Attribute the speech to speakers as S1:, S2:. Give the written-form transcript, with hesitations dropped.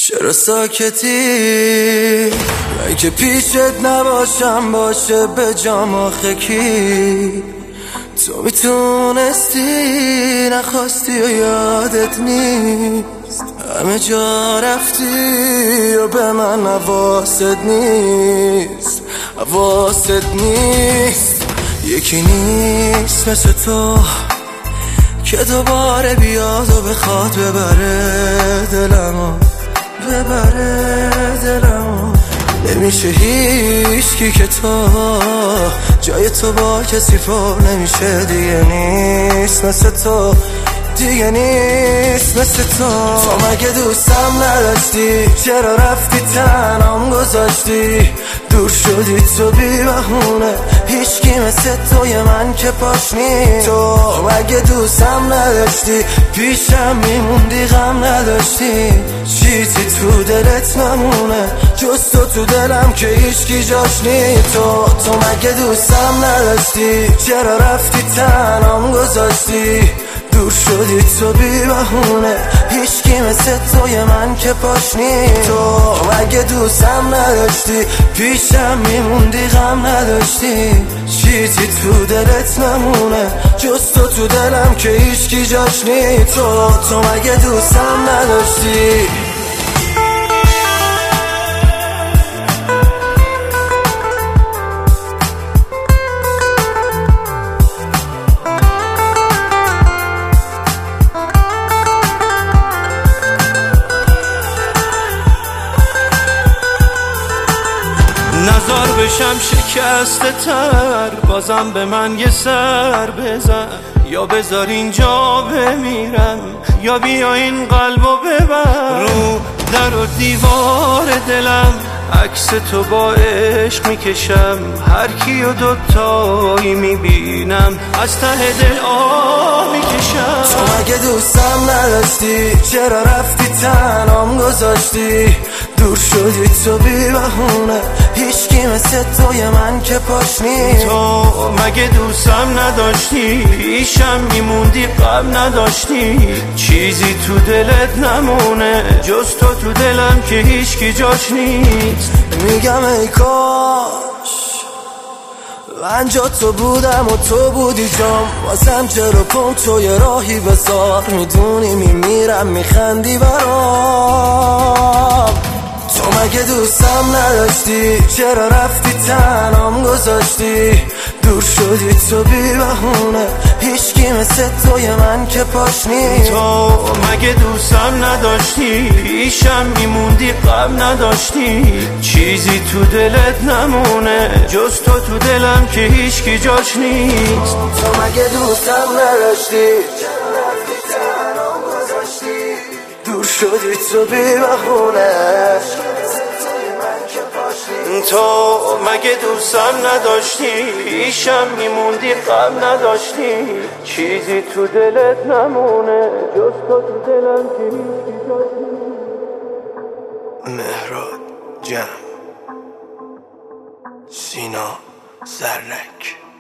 S1: چرا ساکتی؟ اگه پیشت نباشم باشه به جام آخه کی؟ تو میتونستی نخواستی و یادت نیست، همه جا رفتی و به من حواست نیست، حواست نیست. یکی نیست مثل تو که دوباره بیاد و بخواد ببره دلمو، ببره دلمو. نمیشه هیچکی که تو جای تو با کسی پر نمیشه، دیگه نیست مثل تو، دیگه نیست مثل تو. تو مگه دوستم نداشتی؟ چرا رفتی تنهام گذاشتی؟ دور شدی تو بی بهونه، هیچکی مثل توی من که پاش نیست. تو مگه دوستم نداشتی؟ پیشم میموندی غم نداشتی، چیزی تو دلت نمونه جز تو دلم که هیچکی جاش نیست. تو مگه دوستم نداشتی؟ چرا رفتی تنهام گذاشتی؟ دور شدی تو بی بهونه، هیچکی مثل توی من که پاش نیست. تو مگه دوستم نداشتی؟ پیشم میموندی غم نداشتی، چیزی تو دلت نمونه جز تو دلم که هیچکی جاش نیست. تو مگه دوستم نداشتی؟
S2: نزار بشم شکسته تر، بازم به من یه سر بزن، یا بذار اینجا بمیرم یا بیا این قلبو ببر. رو در و دیوار دلم عکس تو با عشق میکشم، هر کیو دوتایی میبینم از ته دل آه میکشم.
S1: تو مگه دوستم نداشتی؟ چرا رفتی تنهام گذاشتی؟ دور شدی تو بی بهونه، هیچکی مثل توی من که پاش نیست.
S2: تو مگه دوستم نداشتی؟ پیشم میموندی غم نداشتی، چیزی تو دلت نمونه جز تو دلم که هیچکی جاش نیست.
S1: میگم ای کاش من جا تو بودم و تو بودی جام، واسم چرا پم توی راهی بسار، میدونی میمیرم میخندی برام. تو مگه دوستم نداشتی؟ چرا رفتی تنهام گذاشتی؟ دور شدی تو بی بهونه، هیچکی مثل توی من که پاش نیست.
S2: تو مگه دوستم نداشتی؟ پیشم میموندی غم نداشتی، چیزی تو دلت نمونه جز تو دلم که هیچکی جاش نیست.
S1: تو مگه دوستم نداشتی؟ چرا رفتی تنهام گذاشتی؟ دور شدی تو بی بهونه،
S2: تو مگه دوستم نداشتی؟ پیشم میموندی غم نداشتی، چیزی تو دلت نمونه جز تو دلم که هیچکی جاش نیست.
S1: مهراد جمع، سینا زرنک.